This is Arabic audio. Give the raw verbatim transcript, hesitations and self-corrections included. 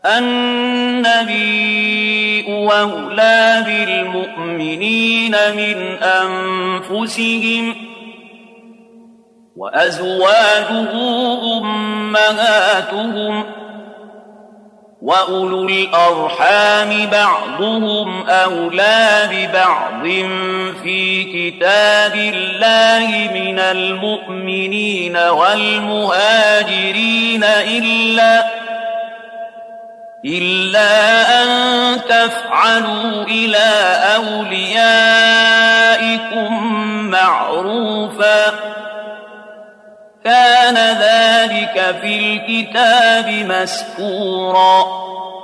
النبي أولى بالمؤمنين من أنفسهم وأزواجه أمهاتهم وأولو الأرحام بعضهم أولى ببعض في كتاب الله من المؤمنين والمهاجرين إلا إلا أن تفعلوا إلى أوليائكم معروفا كان ذلك في الكتاب مسكورا